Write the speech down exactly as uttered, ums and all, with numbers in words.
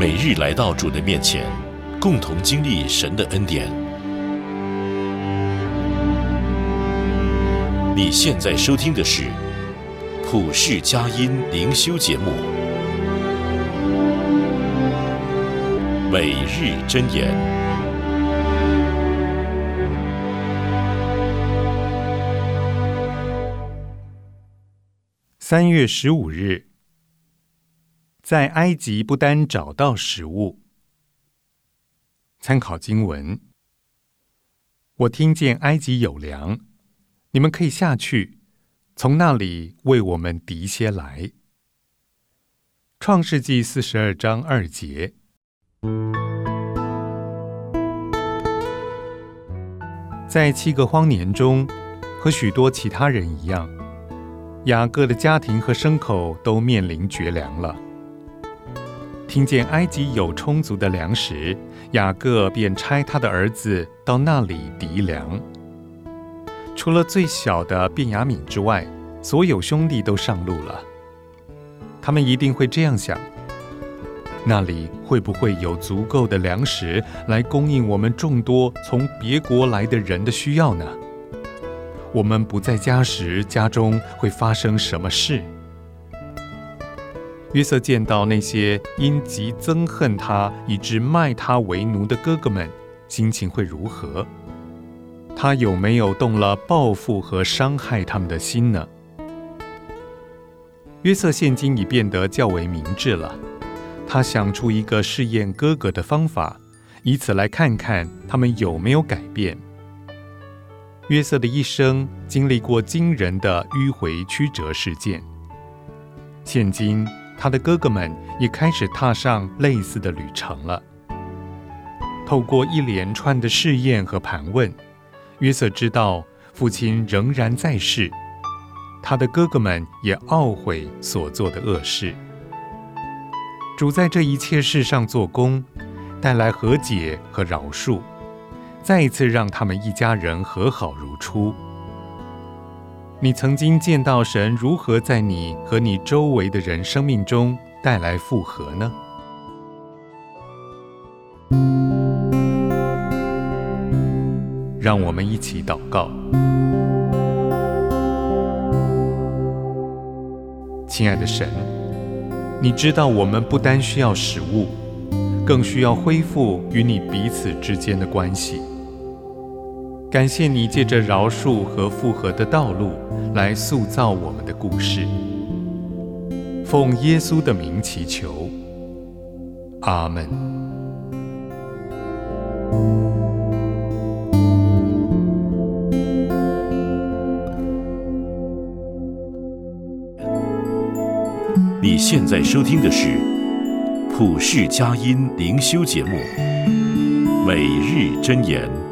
每日来到主的面前，共同经历神的恩典。你现在收听的是普世佳音灵修节目，每日箴言。 三月十五日，在埃及不单找到食物。参考经文：我听见埃及有粮，你们可以下去，从那里为我们糴些来。创世纪四十二章二节。在七个荒年中，和许多其他人一样，雅各的家庭和牲口都面临绝粮了。听见埃及有充足的粮食，雅各便差他的儿子到那里糴粮。除了最小的便雅悯之外，所有兄弟都上路了。他们一定会这样想：那里会不会有足够的粮食来供应我们众多从别国来的人的需要呢？我们不在家时，家中会发生什么事？约瑟见到那些因极憎恨他以致卖他为奴的哥哥们，心情会如何？他有没有动了报复和伤害他们的心呢？约瑟现今已变得较为明智了，他想出一个试验哥哥的方法，以此来看看他们有没有改变。约瑟的一生经历过惊人的迂回曲折事件，现今他的哥哥们也开始踏上类似的旅程了。透过一连串的试验和盘问，约瑟知道父亲仍然在世，他的哥哥们也懊悔所做的恶事。主在这一切事上做工，带来和解和饶恕，再一次让他们一家人和好如初。你曾经见到神如何在你和你周围的人生命中带来复合呢？让我们一起祷告。亲爱的神，你知道我们不单需要食物，更需要恢复与你彼此之间的关系。感谢你借着饶恕和复合的道路来塑造我们的故事。奉耶稣的名祈求，阿们。 你现在收听的是普世佳音灵修节目，每日箴言。